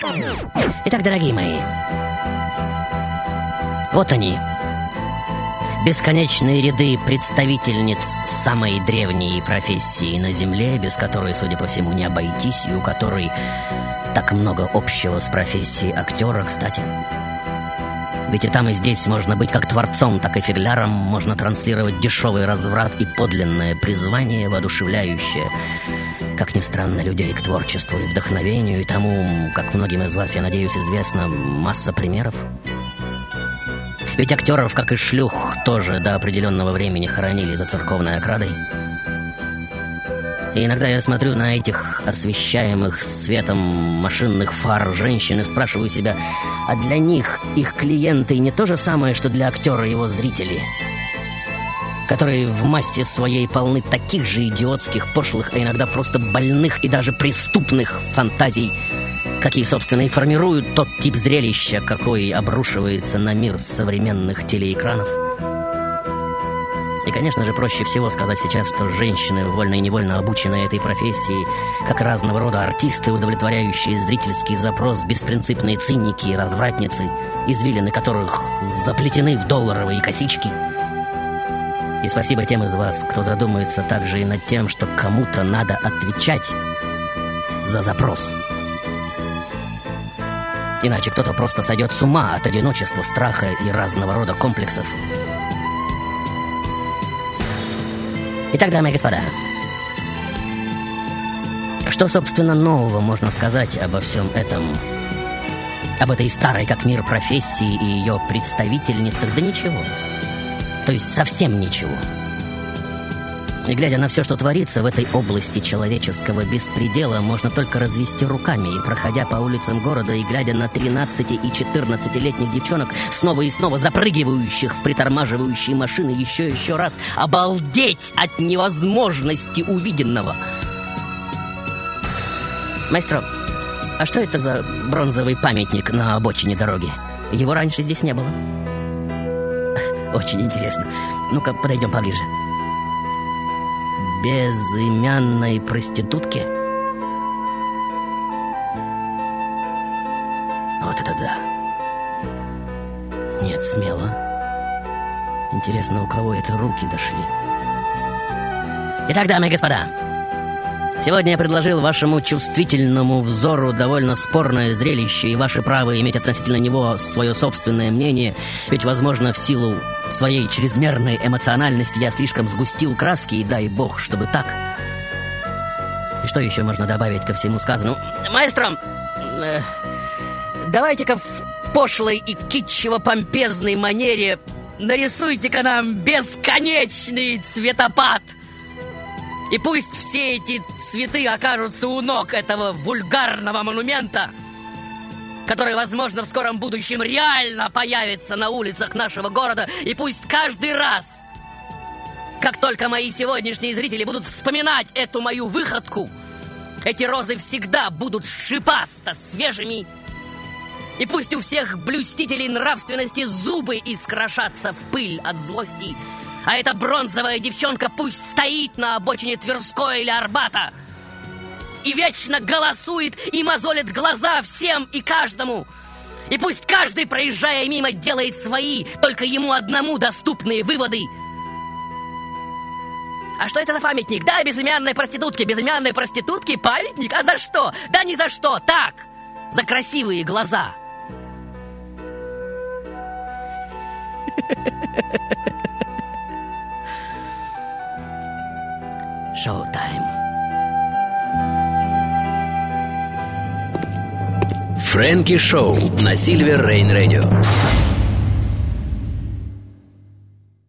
Итак, дорогие мои, вот они, бесконечные ряды представительниц самой древней профессии на Земле, без которой, судя по всему, не обойтись, и у которой так много общего с профессией актера, кстати. Ведь и там, и здесь можно быть как творцом, так и фигляром, можно транслировать дешевый разврат и подлинное призвание, воодушевляющее, как ни странно, людей к творчеству и вдохновению, и тому, как многим из вас, я надеюсь, известно, масса примеров. Ведь актеров, как и шлюх, тоже до определенного времени хоронили за церковной оградой. И иногда я смотрю на этих освещаемых светом машинных фар женщин и спрашиваю себя, а для них их клиенты не то же самое, что для актера его зрители, которые в массе своей полны таких же идиотских, пошлых, а иногда просто больных и даже преступных фантазий, какие, собственно, и формируют тот тип зрелища, какой обрушивается на мир современных телеэкранов. И, конечно же, проще всего сказать сейчас, что женщины, вольно и невольно обученные этой профессии, как разного рода артисты, удовлетворяющие зрительский запрос, беспринципные циники и развратницы, извилины которых заплетены в долларовые косички. И спасибо тем из вас, кто задумается также и над тем, что кому-то надо отвечать за запрос. Иначе кто-то просто сойдет с ума от одиночества, страха и разного рода комплексов. Итак, дамы и господа, что, собственно, нового можно сказать обо всем этом, об этой старой как мир профессии и ее представительницах? Да ничего. То есть совсем ничего. И глядя на все, что творится в этой области человеческого беспредела, можно только развести руками. И проходя по улицам города и глядя на 13- и 14-летних девчонок, снова и снова запрыгивающих в притормаживающие машины, еще раз обалдеть от невозможности увиденного. Маэстро, а что это за бронзовый памятник на обочине дороги? Его раньше здесь не было. Очень интересно. Ну-ка, подойдем поближе. Безымянной проститутке? Вот это да. Нет, смело. Интересно, у кого это руки дошли? Итак, дамы и господа, сегодня я предложил вашему чувствительному взору довольно спорное зрелище, и ваше право иметь относительно него свое собственное мнение, ведь, возможно, в силу своей чрезмерной эмоциональности я слишком сгустил краски, и дай бог, чтобы так. И что еще можно добавить ко всему сказанному? Маэстро, давайте-ка в пошлой и китчево-помпезной манере нарисуйте-ка нам бесконечный цветопад. И пусть все эти цветы окажутся у ног этого вульгарного монумента, который, возможно, в скором будущем реально появится на улицах нашего города. И пусть каждый раз, как только мои сегодняшние зрители будут вспоминать эту мою выходку, эти розы всегда будут шипасто свежими. И пусть у всех блюстителей нравственности зубы искрошатся в пыль от злости, а эта бронзовая девчонка пусть стоит на обочине Тверской или Арбата и вечно голосует и мозолит глаза всем и каждому. И пусть каждый, проезжая мимо, делает свои, только ему одному доступные выводы. А что это за памятник? Да, безымянной проститутке. Безымянной проститутке памятник? А за что? Да ни за что. Так, за красивые глаза. Шоу-тайм. Фрэнки Шоу на Silver Rain Radio.